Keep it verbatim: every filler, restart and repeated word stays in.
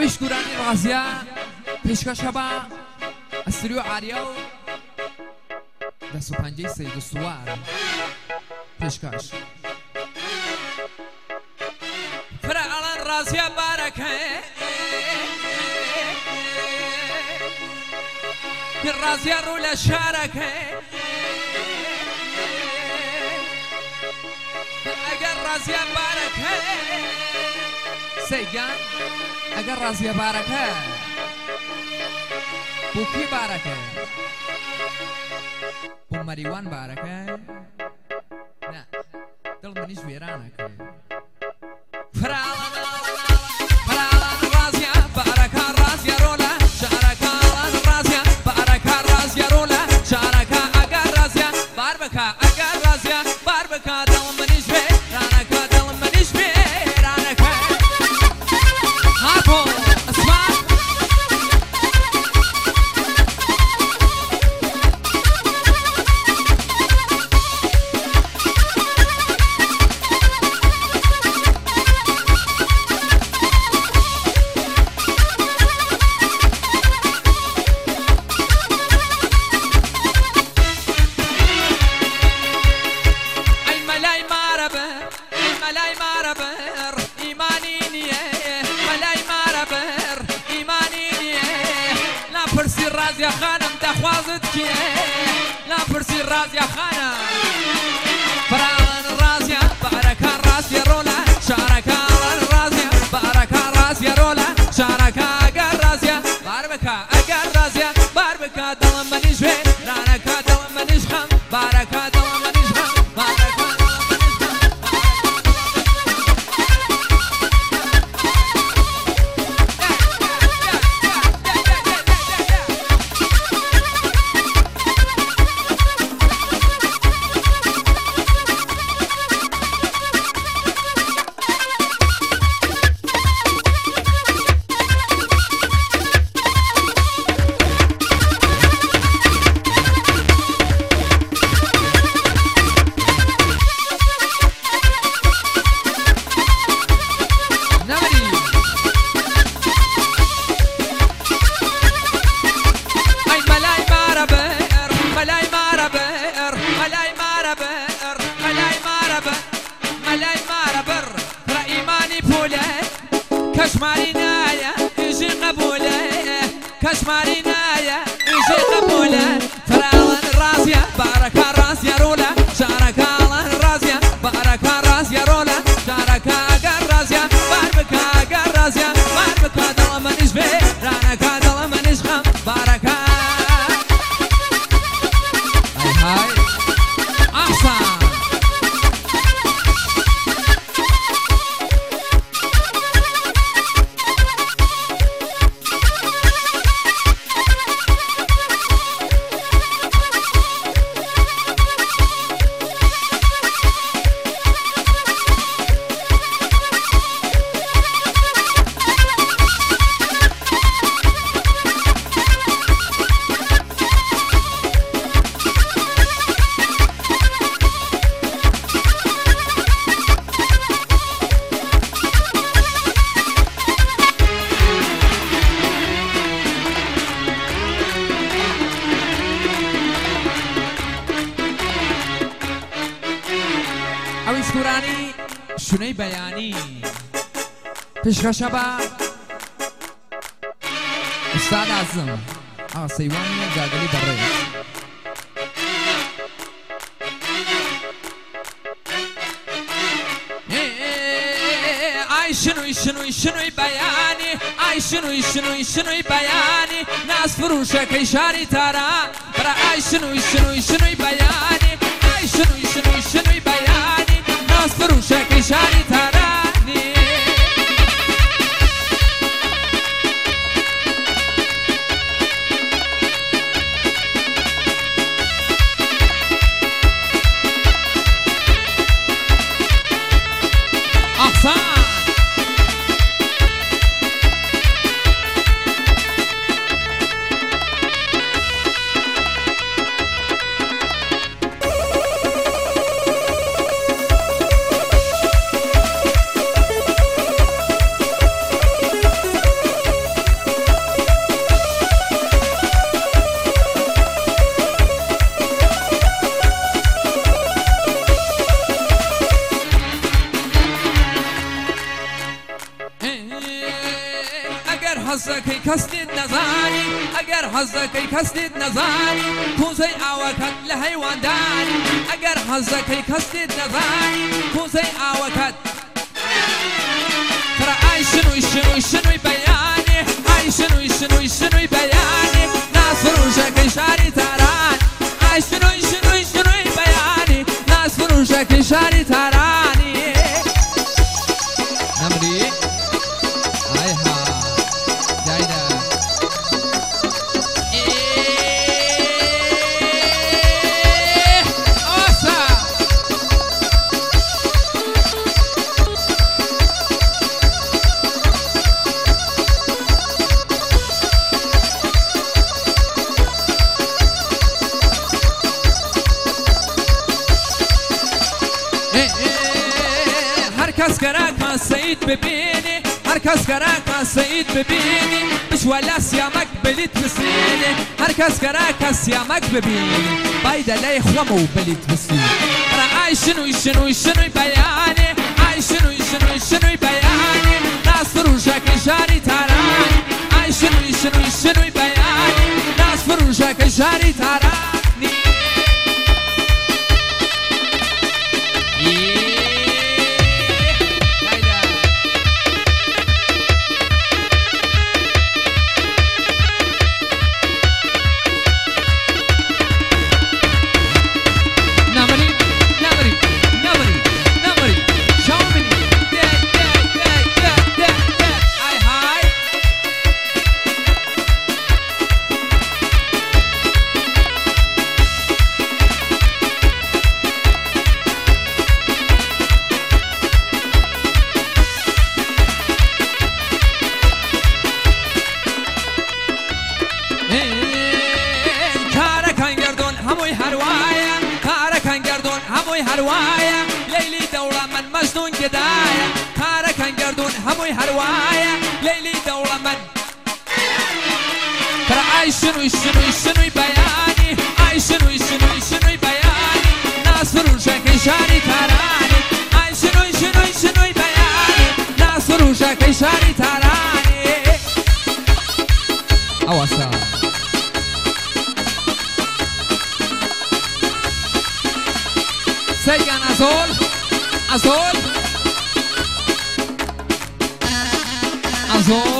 شکورانی رازیا پیشکش با استریو عاریا و دست و پنجه سید و سوار پیشکش فرعلان رازیا بارکه رازیا رو لشارکه اگر رازیا بارکه سیگان اگر رازیا بارکه بوکی بارکه بو مریوان بارکه نه دل منیش ویرانکه فرعلان فرعلان رازیا بارکه رازیا رولا شارکه رازیا بارکه رازیا رولا شارکه اگر رازیا بارکه اگر رازیا بارکه دل منیش ویرانکه دل منیش ویرانکه هاکو اسمع رازیا خانم دخوازت کیه لا فرسی رازیا خانم فرعون رازیا بارکه رازیا رولا شارکه رازیا بارکه رازیا رولا شارکه اگر رازیا بارکه اگر رازیا بارکه دل منیش وی رانکه دل منیش خم بارکه دل منیش خم بارکه كشماري نايا يجي قبوله كشماري نايا يجي قبوله فرعون رازيا باركة رازيا رولا شاركة الله رازيا باركة رازيا رولا شاركة اگر رازيا باركة اگر رازيا باركة دل منيش بي رانكة دل منيش خم باركة هاي هاي احسن شکورانی شنوی بیانی پیشکش با استاد اعظم آقا سیوانی جاگلی بره ای شنوی شنوی شنوی بیانی ای شنوی شنوی شنوی بیانی ناس فروشه که شاری تارا برا ای شنوی شنوی شنوی بیانی ای شنوی شنوی شنوی بیانی ناس فروشه که شاری تارانی احسن حەزەکەی کەس لێت نەزانی ئەگەر حەزەکەی کەس لێت نەزانی کوزەی ئاوەکەت لە هەیواندانی ئەگەر حەزەکەی کەس لێت نەزانی کوزەی ئاوەکەت ترى ئای شنووی شنووی شنووی بەیانێ ئای شنووی شنووی شنووی بەیانێ ناز فروشەکەی شاری تاران ئای شنووی شنووی شنووی بەیانێ ناز فروشەکەی شاری تارانی نەمری ئایها دایدا ئۆسا هركز كراكا سعيد ببيني هركز كراكا سعيد ببيني مش ولا سيامك بليت بسيني هركز كراكا سيامك ببيني بايدا لا يخومو بليت بسيني انا عاي شنو شنو شنو بياني عاي شنو شنو شنو بياني ناس فروشك شاري تاراني عاي شنو شنو شنو بياني ناس فروشك شاري تاراني هروايا ليلي دورة من مجنون جدايا كارا كان قردون هموي هروايا ليلي دورة من ترى اي شنو شنو شنو بياني اي شنو شنو شنو بياني ناس فروشك شاري تراني اي شنو شنو شنو بياني ناس فروشك شاري تراني اواسا سيان أزول أزول أزول